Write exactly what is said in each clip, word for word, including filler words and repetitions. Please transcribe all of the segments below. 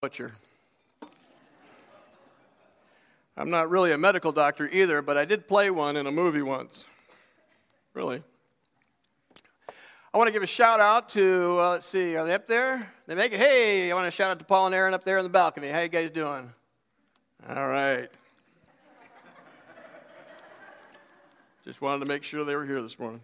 Butcher. I'm not really a medical doctor either, but I did play one in a movie once. Really. I want to give a shout out to, uh, let's see, are they up there? They make it? Hey, I want to shout out to Paul and Aaron up there in the balcony. How you guys doing? All right. Just wanted to make sure they were here this morning.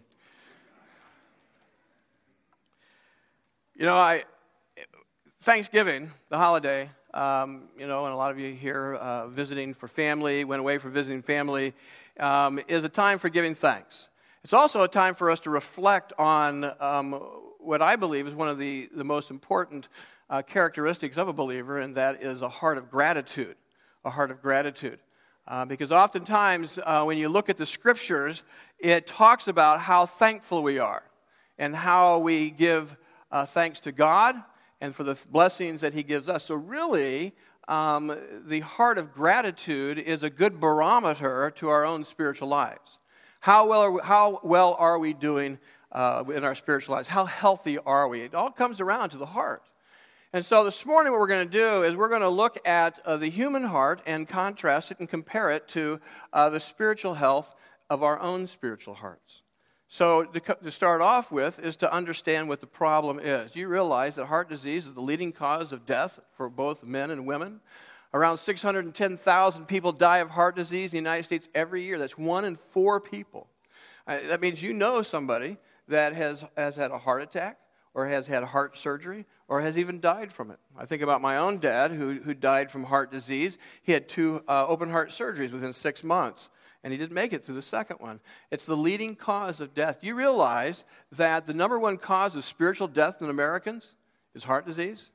You know, I... Thanksgiving, the holiday, um, you know, and a lot of you here uh, visiting for family, went away for visiting family, um, is a time for giving thanks. It's also a time for us to reflect on um, what I believe is one of the, the most important uh, characteristics of a believer, and that is a heart of gratitude, a heart of gratitude. Uh, because oftentimes, uh, when you look at the Scriptures, it talks about how thankful we are and how we give uh, thanks to God and for the blessings that He gives us. So really, um, the heart of gratitude is a good barometer to our own spiritual lives. How well are we, how well are we doing uh, in our spiritual lives? How healthy are we? It all comes around to the heart. And so this morning what we're going to do is we're going to look at uh, the human heart and contrast it and compare it to uh, the spiritual health of our own spiritual hearts. So to, to start off with is to understand what the problem is. You realize that heart disease is the leading cause of death for both men and women. Around six hundred ten thousand people die of heart disease in the United States every year. That's one in four people. Uh, that means you know somebody that has, has had a heart attack or has had heart surgery or has even died from it. I think about my own dad who, who died from heart disease. He had two uh, open heart surgeries within six months. And he didn't make it through the second one. It's the leading cause of death. You realize that the number one cause of spiritual death in Americans is heart disease?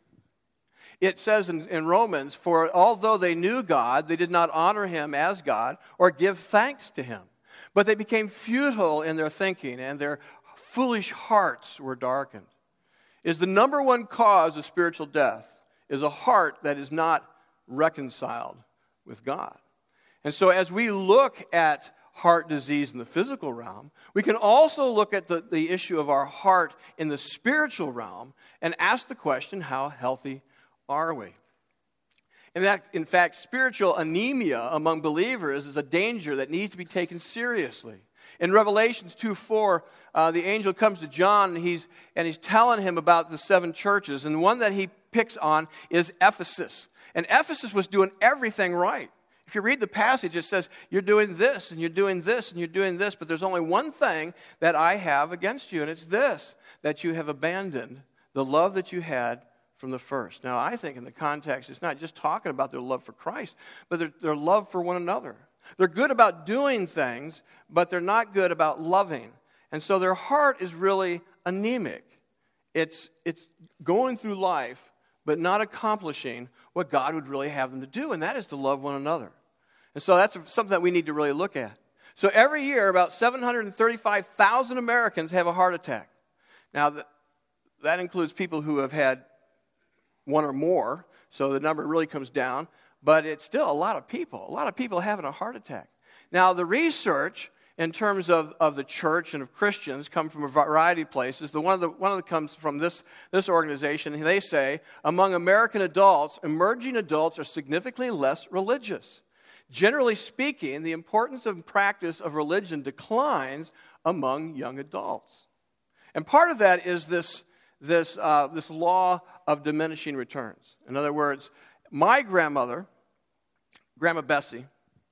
It says in, in Romans, for although they knew God, they did not honor Him as God or give thanks to Him. But they became futile in their thinking, and their foolish hearts were darkened. Is the number one cause of spiritual death is a heart that is not reconciled with God. And so as we look at heart disease in the physical realm, we can also look at the, the issue of our heart in the spiritual realm and ask the question, how healthy are we? And that, in fact, spiritual anemia among believers is a danger that needs to be taken seriously. In Revelations two four, uh, the angel comes to John and he's, and he's telling him about the seven churches. And the one that he picks on is Ephesus. And Ephesus was doing everything right. If you read the passage, it says, you're doing this, and you're doing this, and you're doing this, but there's only one thing that I have against you, and it's this, that you have abandoned the love that you had from the first. Now, I think in the context, it's not just talking about their love for Christ, but their, their love for one another. They're good about doing things, but they're not good about loving. And so their heart is really anemic. It's, it's going through life, but not accomplishing what God would really have them to do, and that is to love one another. And so that's something that we need to really look at. So every year, about seven hundred thirty-five thousand Americans have a heart attack. Now, that, that includes people who have had one or more, so the number really comes down, but it's still a lot of people, a lot of people having a heart attack. Now, the research in terms of, of the church and of Christians come from a variety of places. The one of the one of the comes from this, this organization. They say, among American adults, emerging adults are significantly less religious. Generally speaking, the importance and practice of religion declines among young adults. And part of that is this, this, uh, this law of diminishing returns. In other words, my grandmother, Grandma Bessie,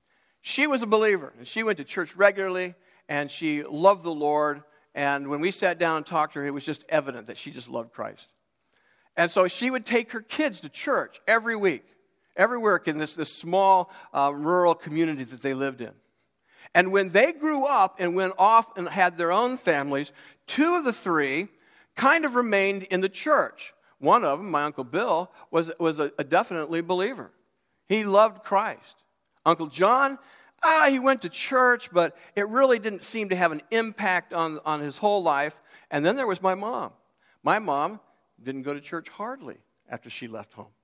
she was a believer, and she went to church regularly, and she loved the Lord, and when we sat down and talked to her, it was just evident that she just loved Christ. And so she would take her kids to church every week, every week in this, this small uh, rural community that they lived in. And when they grew up and went off and had their own families, two of the three kind of remained in the church. One of them, my Uncle Bill, was, was a, a definitely believer. He loved Christ. Uncle John, ah, he went to church, but it really didn't seem to have an impact on, on his whole life. And then there was my mom. My mom didn't go to church hardly after she left home.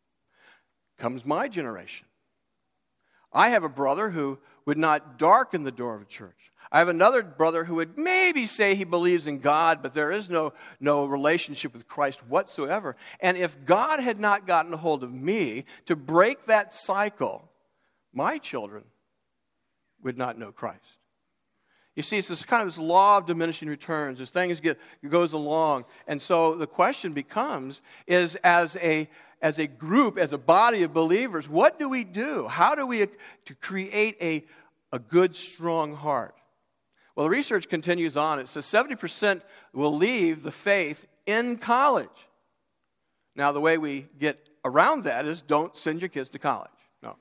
Comes my generation. I have a brother who would not darken the door of a church. I have another brother who would maybe say he believes in God, but there is no, no relationship with Christ whatsoever. And if God had not gotten a hold of me to break that cycle, my children would not know Christ. You see, it's this kind of this law of diminishing returns as things get goes along. And so the question becomes, is as a as a group, as a body of believers, what do we do? How do we to create a, a good, strong heart? Well, the research continues on. It says seventy percent will leave the faith in college. Now, the way we get around that is don't send your kids to college. No.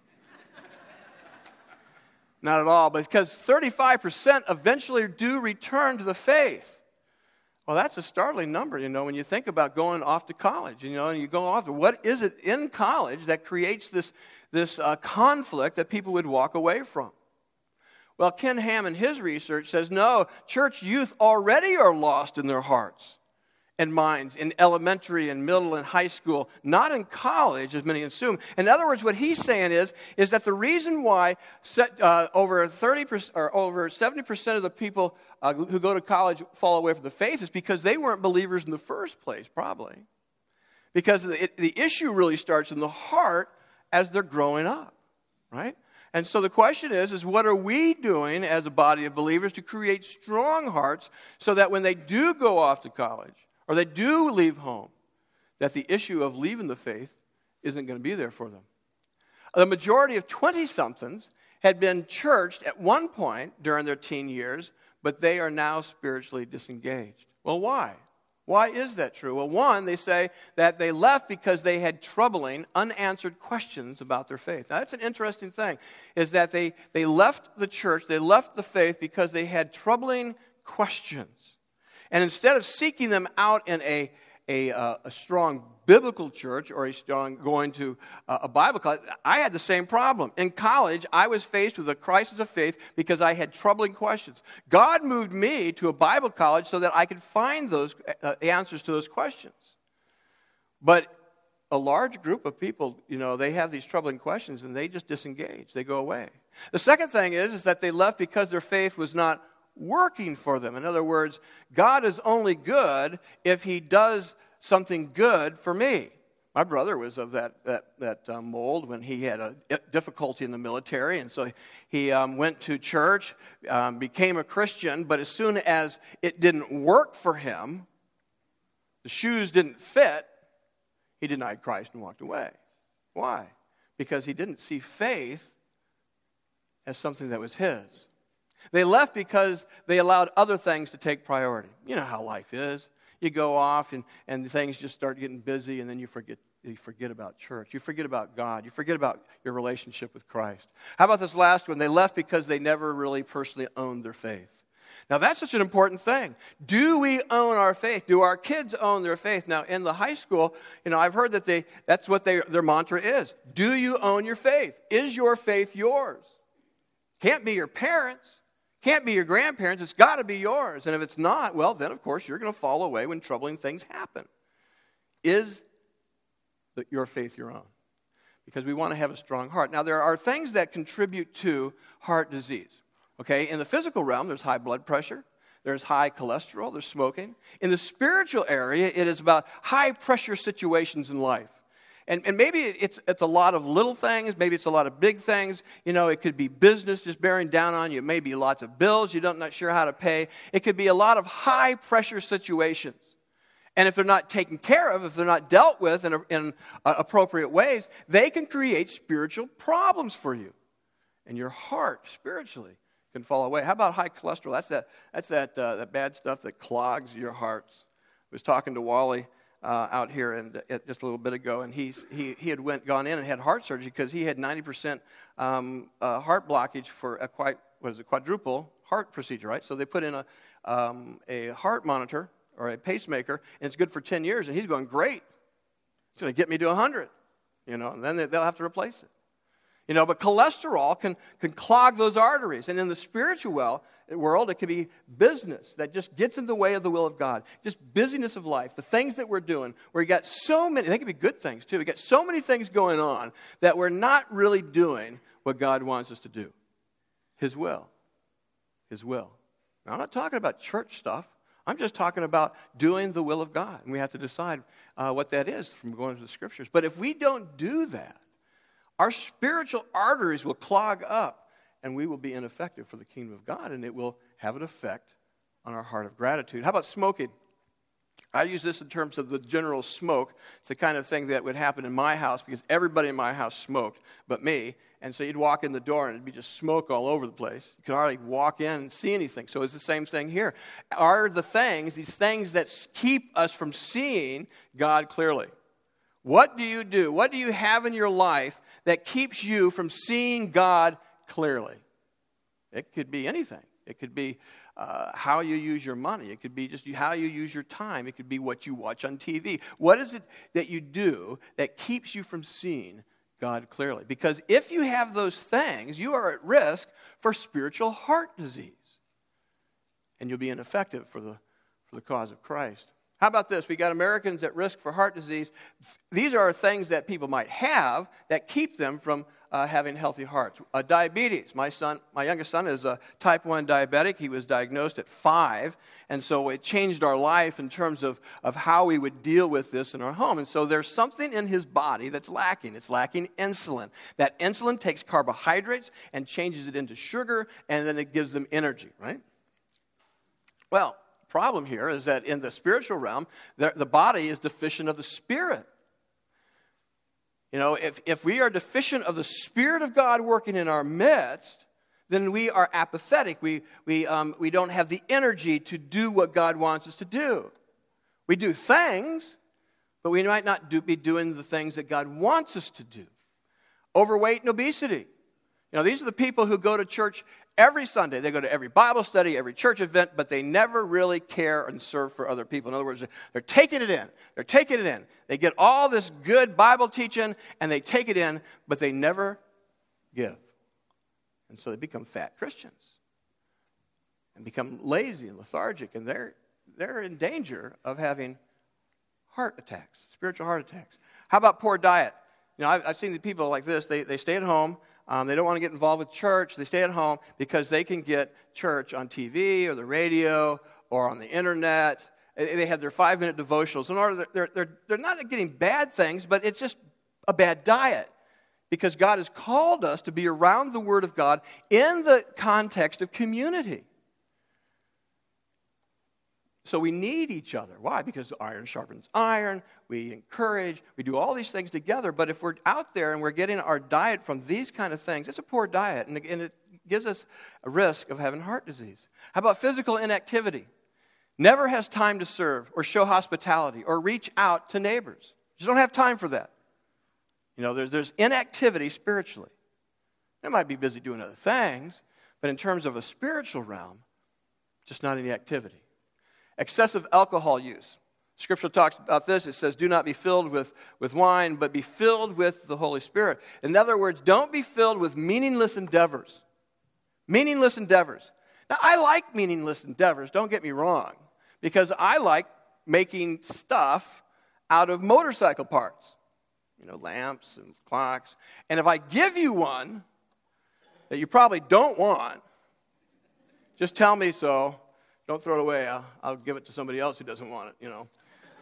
Not at all, but because thirty-five percent eventually do return to the faith. Well, that's a startling number, you know, when you think about going off to college, you know, and you go off. What is it in college that creates this, this uh, conflict that people would walk away from? Well, Ken Ham in his research says, no, church youth already are lost in their hearts and minds in elementary and middle and high school, not in college, as many assume. In other words, what he's saying is, is that the reason why set, uh, over thirty percent or over seventy percent of the people uh, who go to college fall away from the faith is because they weren't believers in the first place, probably. Because the, it, the issue really starts in the heart as they're growing up, right? And so the question is, is what are we doing as a body of believers to create strong hearts so that when they do go off to college, or they do leave home, that the issue of leaving the faith isn't going to be there for them. The majority of twenty-somethings had been churched at one point during their teen years, but they are now spiritually disengaged. Well, why? Why is that true? Well, one, they say that they left because they had troubling, unanswered questions about their faith. Now, that's an interesting thing, is that they, they left the church, they left the faith because they had troubling questions. And instead of seeking them out in a, a, uh, a strong biblical church or a strong going to uh, a Bible college, I had the same problem. In college, I was faced with a crisis of faith because I had troubling questions. God moved me to a Bible college so that I could find those uh, answers to those questions. But a large group of people, you know, they have these troubling questions and they just disengage. They go away. The second thing is, is that they left because their faith was not working for them. In other words, God is only good if he does something good for me. My brother was of that that, that um, mold when he had a difficulty in the military, and so he um, went to church, um, became a Christian, but as soon as it didn't work for him, the shoes didn't fit, he denied Christ and walked away. Why? Because he didn't see faith as something that was his. They left because they allowed other things to take priority. You know how life is. You go off and, and things just start getting busy, and then you forget you forget about church. You forget about God. You forget about your relationship with Christ. How about this last one? They left because they never really personally owned their faith. Now, that's such an important thing. Do we own our faith? Do our kids own their faith? Now, in the high school, you know, I've heard that they that's what they, their mantra is. Do you own your faith? Is your faith yours? Can't be your parents'. Can't be your grandparents. It's got to be yours. And if it's not, well, then, of course, you're going to fall away when troubling things happen. Is the, your faith your own? Because we want to have a strong heart. Now, there are things that contribute to heart disease. Okay, in the physical realm, there's high blood pressure. There's high cholesterol. There's smoking. In the spiritual area, it is about high-pressure situations in life. And, and maybe it's it's a lot of little things. Maybe it's a lot of big things. You know, it could be business just bearing down on you. It may be lots of bills you don't not sure how to pay. It could be a lot of high-pressure situations. And if they're not taken care of, if they're not dealt with in, a, in uh, appropriate ways, they can create spiritual problems for you. And your heart, spiritually, can fall away. How about high cholesterol? That's that, that's that, uh, that bad stuff that clogs your hearts. I was talking to Wally Uh, out here and uh, just a little bit ago, and he's, he he had went gone in and had heart surgery because he had ninety percent um, uh, heart blockage for a quite what is it quadruple heart procedure, right? So they put in a um, a heart monitor or a pacemaker, and it's good for ten years, and he's going, great, it's going to get me to one hundred, you know, and then they, they'll have to replace it. You know, but cholesterol can, can clog those arteries. And in the spiritual world, it can be business that just gets in the way of the will of God. Just busyness of life, the things that we're doing, where you got so many, they can be good things too. We got so many things going on that we're not really doing what God wants us to do. His will. His will. Now, I'm not talking about church stuff. I'm just talking about doing the will of God. And we have to decide uh, what that is from going to the Scriptures. But if we don't do that, our spiritual arteries will clog up, and we will be ineffective for the kingdom of God, and it will have an effect on our heart of gratitude. How about smoking? I use this in terms of the general smoke. It's the kind of thing that would happen in my house because everybody in my house smoked but me. And so you'd walk in the door and it'd be just smoke all over the place. You could hardly walk in and see anything. So it's the same thing here. Are the things, these things that keep us from seeing God clearly? What do you do? What do you have in your life that keeps you from seeing God clearly? It could be anything. It could be uh, how you use your money. It could be just how you use your time. It could be what you watch on T V. What is it that you do that keeps you from seeing God clearly? Because if you have those things, you are at risk for spiritual heart disease. And you'll be ineffective for the, for the cause of Christ. How about this? We got Americans at risk for heart disease. These are things that people might have that keep them from uh, having healthy hearts. Uh, diabetes. My son, my youngest son is a type one diabetic. He was diagnosed at five, and so it changed our life in terms of, of how we would deal with this in our home. And so there's something in his body that's lacking. It's lacking insulin. That insulin takes carbohydrates and changes it into sugar, and then it gives them energy, right? Well, problem here is that in the spiritual realm, the, the body is deficient of the Spirit. You know, if, if we are deficient of the Spirit of God working in our midst, then we are apathetic. We, we, um, we don't have the energy to do what God wants us to do. We do things, but we might not do, be doing the things that God wants us to do. Overweight and obesity. You know, these are the people who go to church every Sunday. They go to every Bible study, every church event, but they never really care and serve for other people. In other words, they're taking it in. They're taking it in. They get all this good Bible teaching, and they take it in, but they never give. And so they become fat Christians and become lazy and lethargic, and they're, they're in danger of having heart attacks, spiritual heart attacks. How about poor diet? You know, I've, I've seen the people like this. They, they stay at home. Um, they don't want to get involved with church. They stay at home because they can get church on T V or the radio or on the internet. They have their five-minute devotionals. In order, they're, they're, they're not getting bad things, but it's just a bad diet because God has called us to be around the Word of God in the context of community. So we need each other. Why? Because iron sharpens iron. We encourage. We do all these things together. But if we're out there and we're getting our diet from these kind of things, it's a poor diet. And it gives us a risk of having heart disease. How about physical inactivity? Never has time to serve or show hospitality or reach out to neighbors. Just don't have time for that. You know, there's, there's inactivity spiritually. They might be busy doing other things, but in terms of a spiritual realm, just not any activity. Excessive alcohol use. Scripture talks about this. It says, do not be filled with, with wine, but be filled with the Holy Spirit. In other words, don't be filled with meaningless endeavors. Meaningless endeavors. Now, I like meaningless endeavors, don't get me wrong, because I like making stuff out of motorcycle parts. You know, lamps and clocks. And if I give you one that you probably don't want, just tell me so. Don't throw it away. I'll, I'll give it to somebody else who doesn't want it, you know.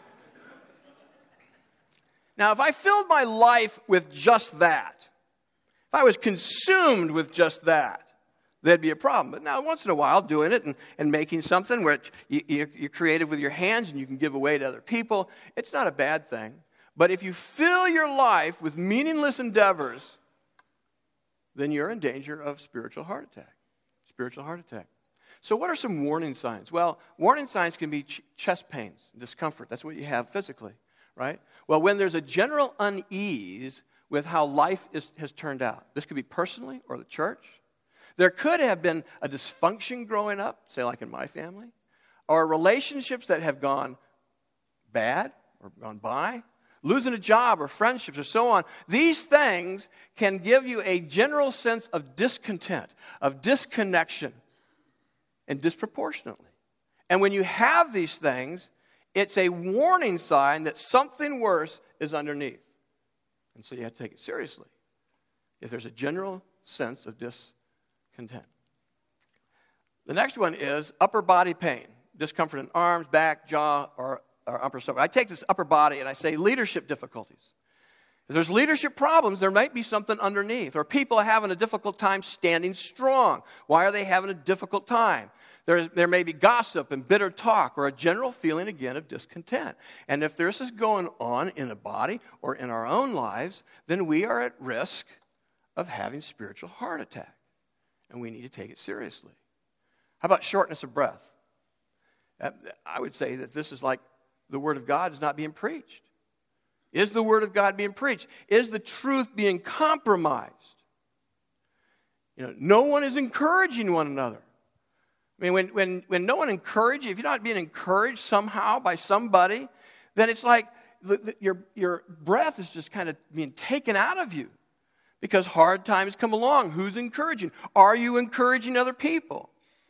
Now, if I filled my life with just that, if I was consumed with just that, there'd be a problem. But now, once in a while, doing it and, and making something where it, you, you're creative with your hands and you can give away to other people, it's not a bad thing. But if you fill your life with meaningless endeavors, then you're in danger of spiritual heart attack. Spiritual heart attack. So what are some warning signs? Well, warning signs can be ch- chest pains, discomfort. That's what you have physically, right? Well, when there's a general unease with how life is, has turned out. This could be personally or the church. There could have been a dysfunction growing up, say like in my family, or relationships that have gone bad or gone by, losing a job or friendships or so on. These things can give you a general sense of discontent, of disconnection, and disproportionately. And when you have these things, it's a warning sign that something worse is underneath. And so you have to take it seriously if there's a general sense of discontent. The next one is upper body pain, discomfort in arms, back, jaw, or, or upper stomach. I take this upper body and I say leadership difficulties. If there's leadership problems, there might be something underneath. Or people are having a difficult time standing strong. Why are they having a difficult time? There, there may be gossip and bitter talk or a general feeling, again, of discontent. And if this is going on in a body or in our own lives, then we are at risk of having spiritual heart attack. And we need to take it seriously. How about shortness of breath? I would say that this is like the Word of God is not being preached. Is the Word of God being preached? Is the truth being compromised? You know, no one is encouraging one another. I mean, when, when, when no one encourages, if you're not being encouraged somehow by somebody, then it's like the, the, your, your breath is just kind of being taken out of you because hard times come along. Who's encouraging? Are you encouraging other people?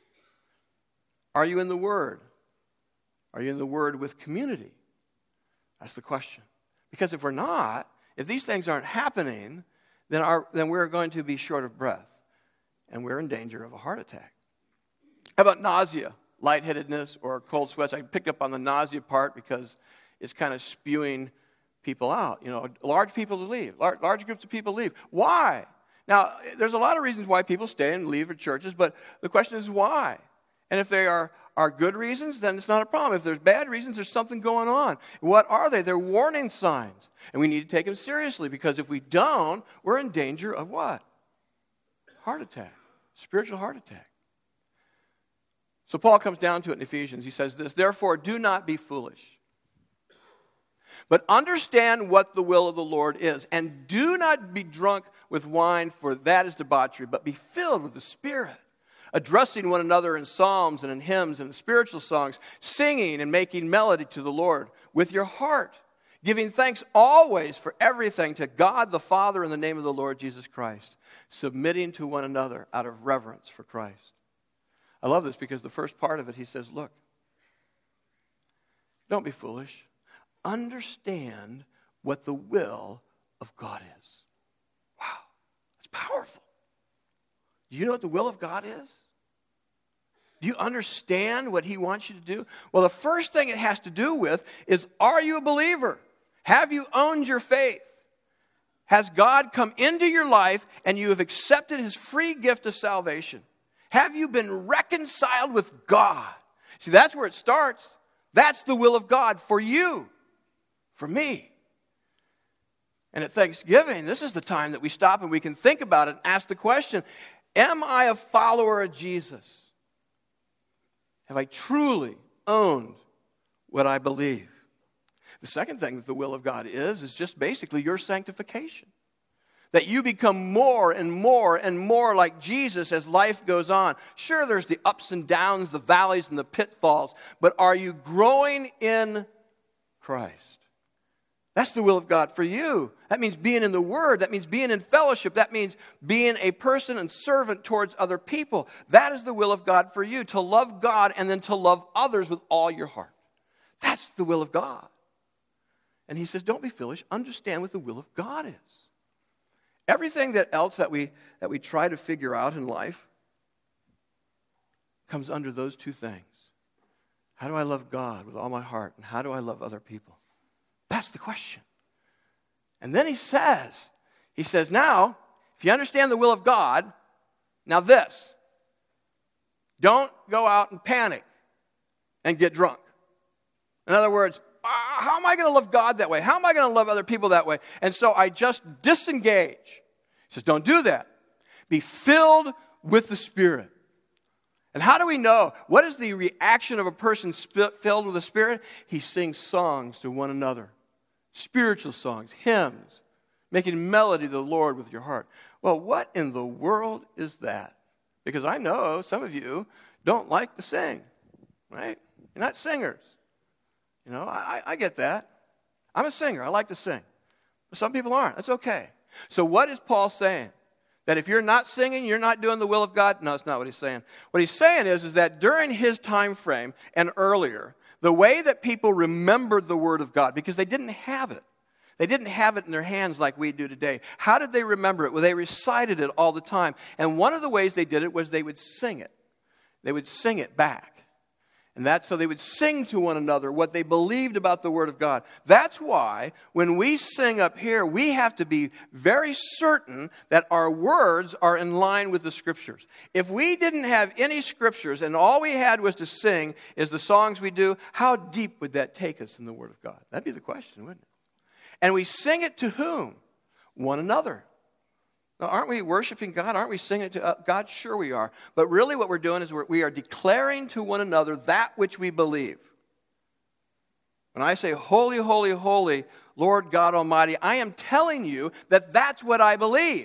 Are you in the Word? Are you in the Word with community? That's the question. Because if we're not, if these things aren't happening, then, our, then we're going to be short of breath, and we're in danger of a heart attack. How about nausea, lightheadedness, or cold sweats? I picked up on the nausea part because it's kind of spewing people out. You know, large people leave. Large, large groups of people leave. Why? Now, there's a lot of reasons why people stay and leave at churches, but the question is why? And if they are, are good reasons, then it's not a problem. If there's bad reasons, there's something going on. What are they? They're warning signs. And we need to take them seriously because if we don't, we're in danger of what? Heart attack. Spiritual heart attack. So Paul comes down to it in Ephesians. He says this, therefore, do not be foolish, but understand what the will of the Lord is. And do not be drunk with wine, for that is debauchery, but be filled with the Spirit, addressing one another in psalms and in hymns and in spiritual songs, singing and making melody to the Lord with your heart, giving thanks always for everything to God the Father in the name of the Lord Jesus Christ, submitting to one another out of reverence for Christ. I love this because the first part of it, he says, look, don't be foolish. Understand what the will of God is. Wow, that's powerful. Do you know what the will of God is? Do you understand what he wants you to do? Well, the first thing it has to do with is, are you a believer? Have you owned your faith? Has God come into your life and you have accepted his free gift of salvation? Have you been reconciled with God? See, that's where it starts. That's the will of God for you, for me. And at Thanksgiving, this is the time that we stop and we can think about it and ask the question, am I a follower of Jesus? Have I truly owned what I believe? The second thing that the will of God is, is just basically your sanctification. That you become more and more and more like Jesus as life goes on. Sure, there's the ups and downs, the valleys and the pitfalls, but are you growing in Christ? That's the will of God for you. That means being in the Word. That means being in fellowship. That means being a person and servant towards other people. That is the will of God for you, to love God and then to love others with all your heart. That's the will of God. And he says, don't be foolish. Understand what the will of God is. Everything that else that we, that we try to figure out in life comes under those two things. How do I love God with all my heart? And how do I love other people? That's the question. And then he says, he says, now, if you understand the will of God, now this, don't go out and panic and get drunk. In other words, uh, how am I going to love God that way? How am I going to love other people that way? And so I just disengage. He says, don't do that. Be filled with the Spirit. And how do we know? What is the reaction of a person sp- filled with the Spirit? He sings songs to one another. Spiritual songs, hymns, making melody to the Lord with your heart. Well, what in the world is that? Because I know some of you don't like to sing, right? You're not singers. You know, I, I get that. I'm a singer. I like to sing. But some people aren't. That's okay. So what is Paul saying? That if you're not singing, you're not doing the will of God? No, that's not what he's saying. What he's saying is, is that during his time frame and earlier, the way that people remembered the Word of God, because they didn't have it. They didn't have it in their hands like we do today. How did they remember it? Well, they recited it all the time. And one of the ways they did it was they would sing it. They would sing it back. And that's so they would sing to one another what they believed about the Word of God. That's why when we sing up here, we have to be very certain that our words are in line with the Scriptures. If we didn't have any Scriptures and all we had was to sing is the songs we do, how deep would that take us in the Word of God? That'd be the question, wouldn't it? And we sing it to whom? One another. Now, aren't we worshiping God? Aren't we singing to uh, God? Sure we are. But really what we're doing is we're, we are declaring to one another that which we believe. When I say, holy, holy, holy, Lord God Almighty, I am telling you that that's what I believe.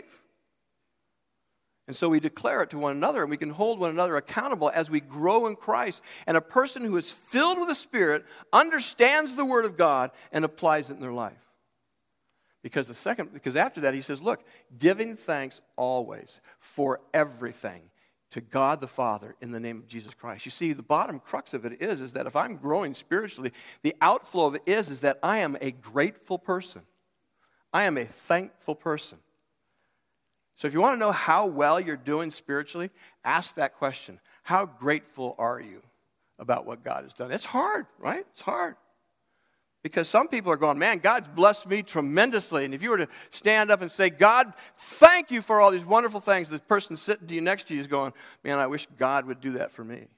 And so we declare it to one another, and we can hold one another accountable as we grow in Christ. And a person who is filled with the Spirit understands the Word of God and applies it in their life. Because the second, because after that he says, look, giving thanks always for everything to God the Father in the name of Jesus Christ. You see, the bottom crux of it is, is that if I'm growing spiritually, the outflow of it is, is that I am a grateful person. I am a thankful person. So if you want to know how well you're doing spiritually, ask that question. How grateful are you about what God has done? It's hard, right? It's hard. Because some people are going, man, God's blessed me tremendously. And if you were to stand up and say, God, thank you for all these wonderful things, the person sitting to you next to you is going, man, I wish God would do that for me.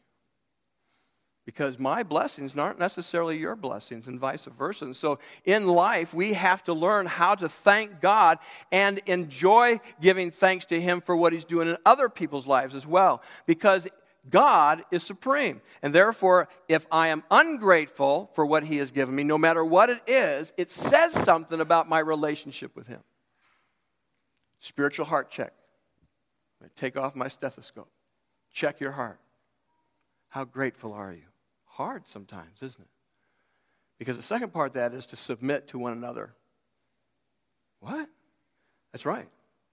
Because my blessings aren't necessarily your blessings and vice versa. And so in life, we have to learn how to thank God and enjoy giving thanks to Him for what He's doing in other people's lives as well. Because God is supreme. And therefore, if I am ungrateful for what He has given me, no matter what it is, it says something about my relationship with Him. Spiritual heart check. I take off my stethoscope. Check your heart. How grateful are you? Hard sometimes, isn't it? Because the second part of that is to submit to one another. What? That's right.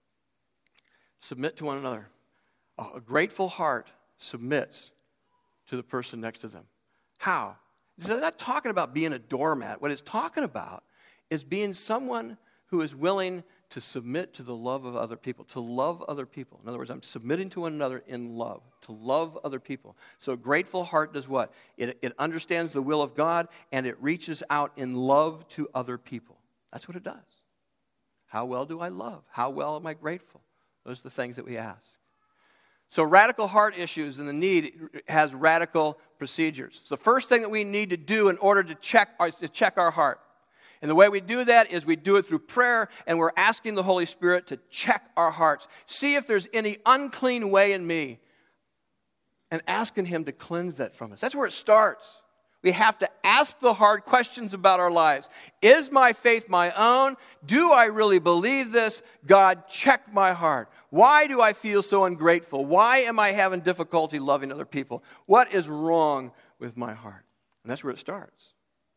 Submit to one another. A grateful heart submits to the person next to them. How? It's not talking about being a doormat. What it's talking about is being someone who is willing to submit to the love of other people, to love other people. In other words, I'm submitting to one another in love, to love other people. So a grateful heart does what? It, it understands the will of God, and it reaches out in love to other people. That's what it does. How well do I love? How well am I grateful? Those are the things that we ask. So radical heart issues and the need has radical procedures. So the first thing that we need to do in order to check is to check our heart. And the way we do that is we do it through prayer, and we're asking the Holy Spirit to check our hearts. See if there's any unclean way in me, and asking Him to cleanse that from us. That's where it starts. We have to ask the hard questions about our lives. Is my faith my own? Do I really believe this? God, check my heart. Why do I feel so ungrateful? Why am I having difficulty loving other people? What is wrong with my heart? And that's where it starts.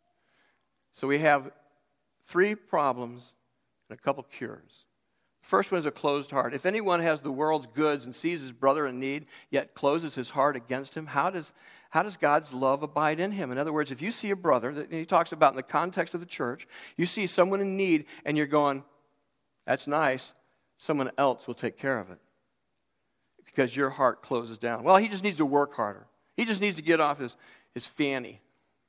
So we have three problems and a couple cures. The first one is a closed heart. If anyone has the world's goods and sees his brother in need, yet closes his heart against him, how does How does God's love abide in him? In other words, if you see a brother, that he talks about in the context of the church, you see someone in need and you're going, that's nice, someone else will take care of it. Because your heart closes down. Well, he just needs to work harder. He just needs to get off his, his fanny.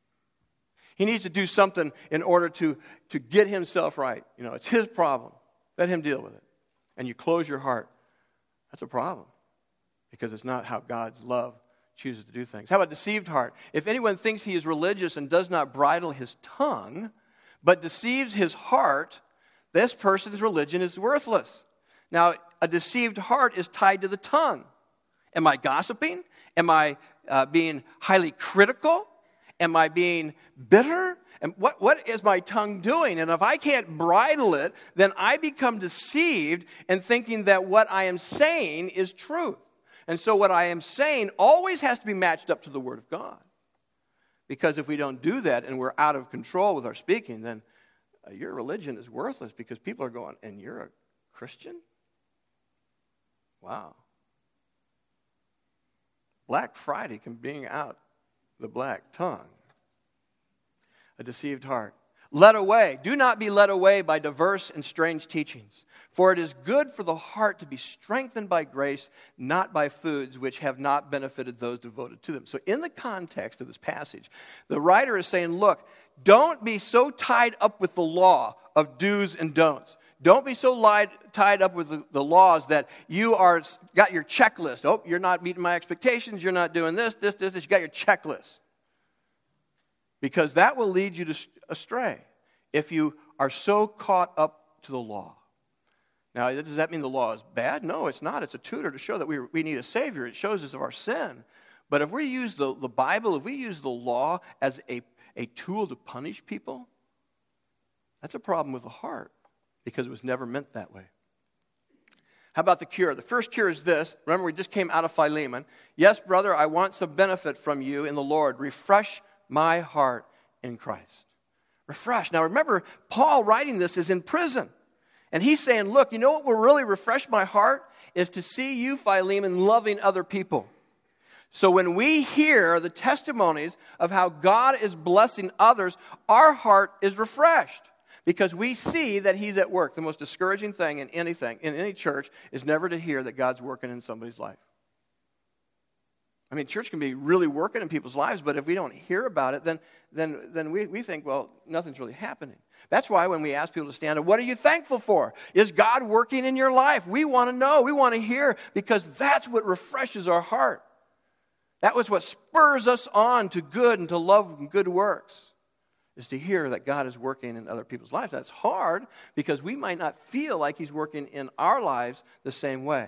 He needs to do something in order to, to get himself right. You know, it's his problem. Let him deal with it. And you close your heart. That's a problem. Because it's not how God's love chooses to do things. How about deceived heart? If anyone thinks he is religious and does not bridle his tongue, but deceives his heart, this person's religion is worthless. Now, a deceived heart is tied to the tongue. Am I gossiping? Am I uh, being highly critical? Am I being bitter? And what, what is my tongue doing? And if I can't bridle it, then I become deceived in thinking that what I am saying is truth. And so what I am saying always has to be matched up to the Word of God. Because if we don't do that and we're out of control with our speaking, then uh, your religion is worthless because people are going, and you're a Christian? Wow. Black Friday can bring out the black tongue. A deceived heart. led away. Do not be led away by diverse and strange teachings. For it is good for the heart to be strengthened by grace, not by foods which have not benefited those devoted to them. So in the context of this passage, the writer is saying, look, don't be so tied up with the law of do's and don'ts. Don't be so lied, tied up with the, the laws that you are got your checklist. Oh, you're not meeting my expectations. You're not doing this, this, this, this. You got your checklist. Because that will lead you to astray if you are so caught up to the law. Now, does that mean the law is bad? No, it's not. It's a tutor to show that we, we need a Savior. It shows us of our sin. But if we use the, the Bible, if we use the law as a, a tool to punish people, that's a problem with the heart because it was never meant that way. How about the cure? The first cure is this. Remember, we just came out of Philemon. Yes, brother, I want some benefit from you in the Lord. Refresh my heart in Christ. Refresh. Now, remember, Paul writing this is in prison. And he's saying, look, you know what will really refresh my heart is to see you, Philemon, loving other people. So when we hear the testimonies of how God is blessing others, our heart is refreshed because we see that he's at work. The most discouraging thing in anything, in any church, is never to hear that God's working in somebody's life. I mean, church can be really working in people's lives, but if we don't hear about it, then, then, then we, we think, well, nothing's really happening. That's why when we ask people to stand up, what are you thankful for? Is God working in your life? We want to know. We want to hear because that's what refreshes our heart. That was what spurs us on to good and to love and good works, is to hear that God is working in other people's lives. That's hard because we might not feel like he's working in our lives the same way.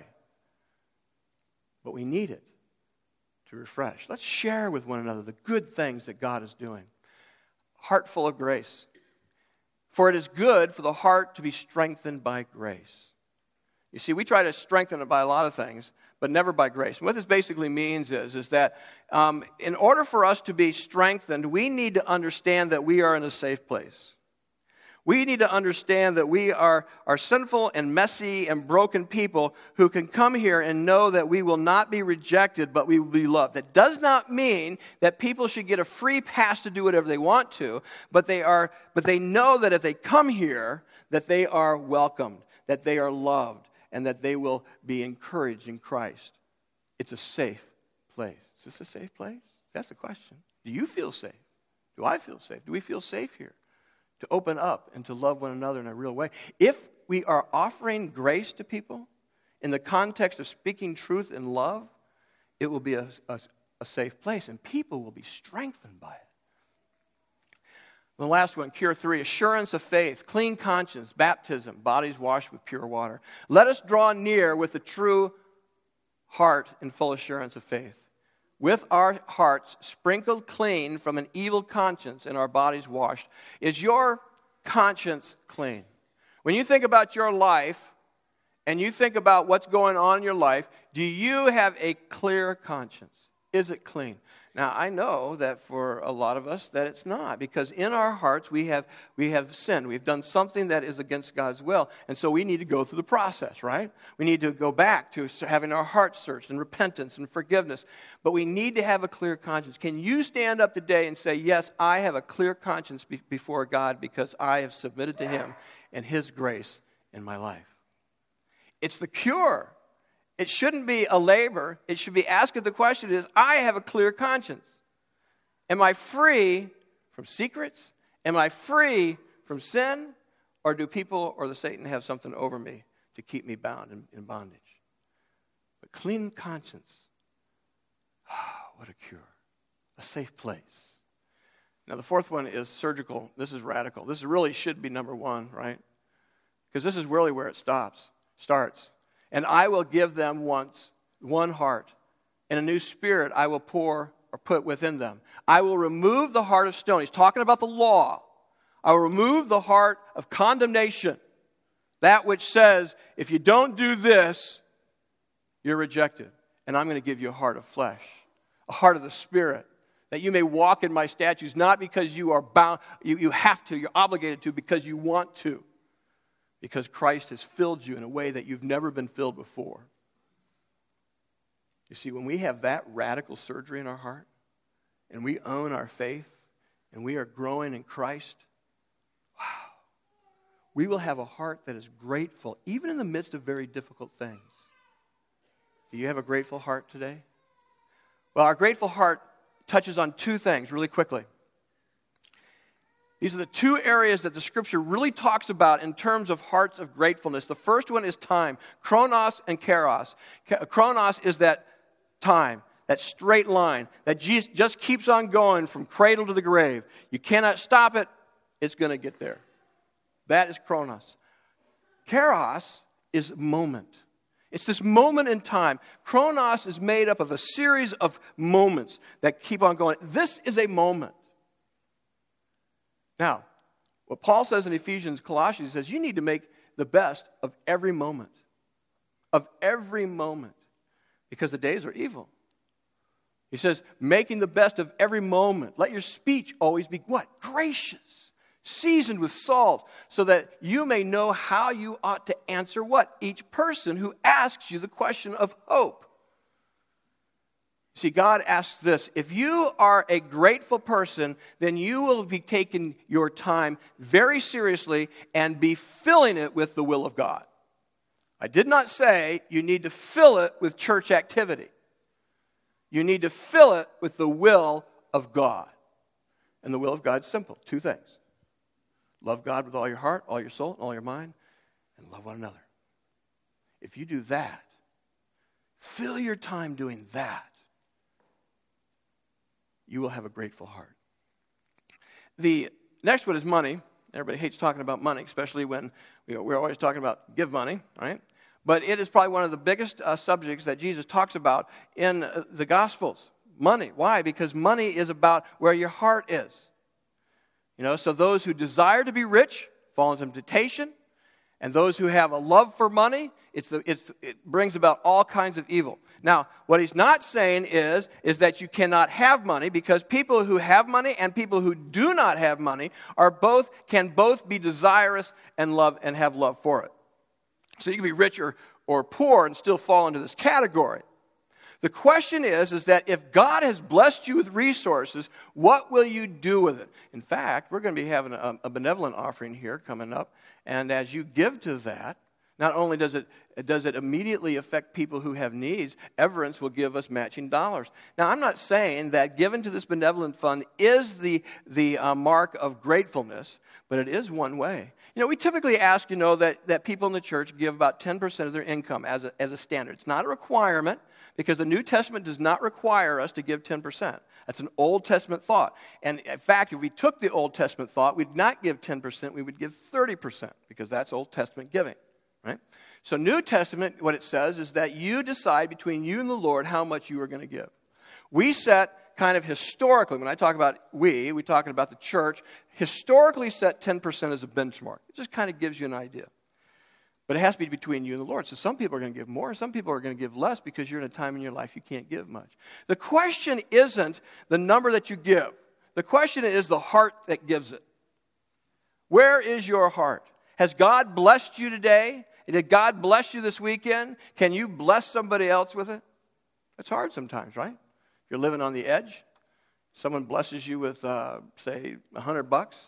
But we need it to refresh. Let's share with one another the good things that God is doing. Heart full of grace. For it is good for the heart to be strengthened by grace. You see, we try to strengthen it by a lot of things, but never by grace. And what this basically means is, is that um, in order for us to be strengthened, we need to understand that we are in a safe place. We need to understand that we are, are sinful and messy and broken people who can come here and know that we will not be rejected, but we will be loved. That does not mean that people should get a free pass to do whatever they want to, but they are, but they know that if they come here, that they are welcomed, that they are loved, and that they will be encouraged in Christ. It's a safe place. Is this a safe place? That's the question. Do you feel safe? Do I feel safe? Do we feel safe here? To open up and to love one another in a real way. If we are offering grace to people in the context of speaking truth in love, it will be a, a, a safe place and people will be strengthened by it. The last one, cure three, assurance of faith, clean conscience, baptism, bodies washed with pure water. Let us draw near with a true heart in full assurance of faith, with our hearts sprinkled clean from an evil conscience and our bodies washed. Is your conscience clean? When you think about your life and you think about what's going on in your life, do you have a clear conscience? Is it clean? Now, I know that for a lot of us that it's not, because in our hearts we have we have sinned. We've done something that is against God's will, and so we need to go through the process, right? We need to go back to having our hearts searched and repentance and forgiveness, but we need to have a clear conscience. Can you stand up today and say, yes, I have a clear conscience be- before God because I have submitted to Him and His grace in my life? It's the cure. It shouldn't be a labor. It should be asking the question is, I have a clear conscience. Am I free from secrets? Am I free from sin? Or do people or the Satan have something over me to keep me bound in, in bondage? But clean conscience, oh, what a cure. A safe place. Now the fourth one is surgical. This is radical. This really should be number one, right? Because this is really where it stops, starts. And I will give them once one heart, and a new spirit I will pour or put within them. I will remove the heart of stone. He's talking about the law. I will remove the heart of condemnation, that which says, if you don't do this, you're rejected. And I'm going to give you a heart of flesh, a heart of the Spirit, that you may walk in my statutes, not because you are bound, you, you have to, you're obligated to, because you want to. Because Christ has filled you in a way that you've never been filled before. You see, when we have that radical surgery in our heart, and we own our faith, and we are growing in Christ, we will have a heart that is grateful, even in the midst of very difficult things. Do you have a grateful heart today? Well, our grateful heart touches on two things really quickly. These are the two areas that the Scripture really talks about in terms of hearts of gratefulness. The first one is time, chronos and kairos. Chronos is that time, that straight line that just keeps on going from cradle to the grave. You cannot stop it. It's going to get there. That is chronos. Kairos is moment. It's this moment in time. Chronos is made up of a series of moments that keep on going. This is a moment. Now, what Paul says in Ephesians, Colossians, he says you need to make the best of every moment. Of every moment. Because the days are evil. He says, making the best of every moment. Let your speech always be what? Gracious. Seasoned with salt, so that you may know how you ought to answer what? Each person who asks you the question of hope. See, God asks this, if you are a grateful person, then you will be taking your time very seriously and be filling it with the will of God. I did not say you need to fill it with church activity. You need to fill it with the will of God. And the will of God is simple, two things. Love God with all your heart, all your soul, and all your mind, and love one another. If you do that, fill your time doing that, you will have a grateful heart. The next one is money. Everybody hates talking about money, especially when we're always talking about give money, right? But it is probably one of the biggest uh, subjects that Jesus talks about in uh, the Gospels. Money. Why? Because money is about where your heart is. You know, so those who desire to be rich fall into temptation, and those who have a love for money, it's the, it's, it brings about all kinds of evil. Now, what he's not saying is, is that you cannot have money, because people who have money and people who do not have money are both can both be desirous and love and have love for it. So you can be rich or, or poor and still fall into this category. The question is, is that if God has blessed you with resources, what will you do with it? In fact, we're going to be having a, a benevolent offering here coming up. And as you give to that, not only does it, does it immediately affect people who have needs, Everence will give us matching dollars. Now, I'm not saying that giving to this benevolent fund is the, the uh, mark of gratefulness, but it is one way. You know, we typically ask, you know, that, that people in the church give about ten percent of their income as a, as a standard. It's not a requirement, because the New Testament does not require us to give ten percent. That's an Old Testament thought. And in fact, if we took the Old Testament thought, we'd not give ten percent, we would give thirty percent, because that's Old Testament giving, right? So New Testament, what it says is that you decide between you and the Lord how much you are going to give. We set kind of historically, when I talk about we, we're talking about the church, historically set ten percent as a benchmark. It just kind of gives you an idea. But it has to be between you and the Lord. So some people are going to give more, some people are going to give less, because you're in a time in your life you can't give much. The question isn't the number that you give. The question is the heart that gives it. Where is your heart? Has God blessed you today? Did God bless you this weekend? Can you bless somebody else with it? It's hard sometimes, right? If you're living on the edge, someone blesses you with, uh, say, a hundred bucks.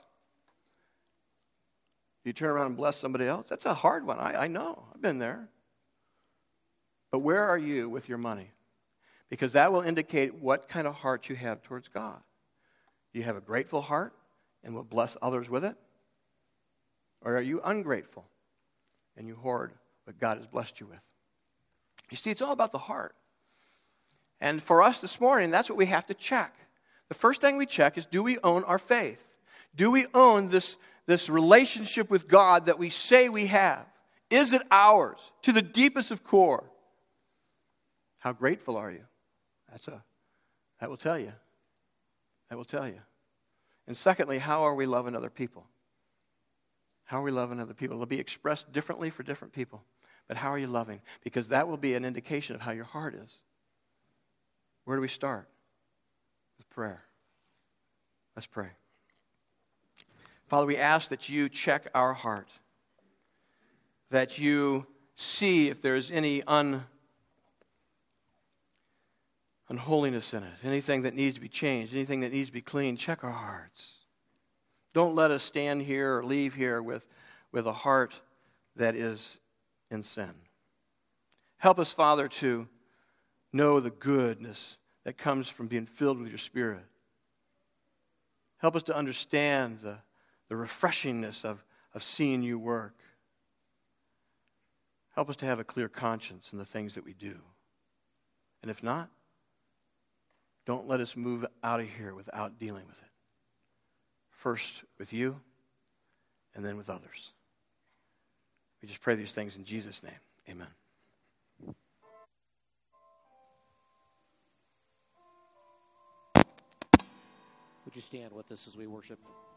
You turn around and bless somebody else? That's a hard one. I, I know. I've been there. But where are you with your money? Because that will indicate what kind of heart you have towards God. Do you have a grateful heart and will bless others with it? Or are you ungrateful and you hoard what God has blessed you with? You see, it's all about the heart. And for us this morning, that's what we have to check. The first thing we check is, do we own our faith? Do we own this This relationship with God that we say we have? Is it ours to the deepest of core? How grateful are you? That's a, that will tell you. That will tell you. And secondly, how are we loving other people? How are we loving other people? It'll be expressed differently for different people. But how are you loving? Because that will be an indication of how your heart is. Where do we start? With prayer. Let's pray. Father, we ask that you check our heart, that you see if there's any un, unholiness in it, anything that needs to be changed, anything that needs to be cleaned. Check our hearts. Don't let us stand here or leave here with, with a heart that is in sin. Help us, Father, to know the goodness that comes from being filled with your Spirit. Help us to understand the, the refreshingness of, of seeing you work. Help us to have a clear conscience in the things that we do. And if not, don't let us move out of here without dealing with it. First with you, and then with others. We just pray these things in Jesus' name. Amen. Would you stand with us as we worship?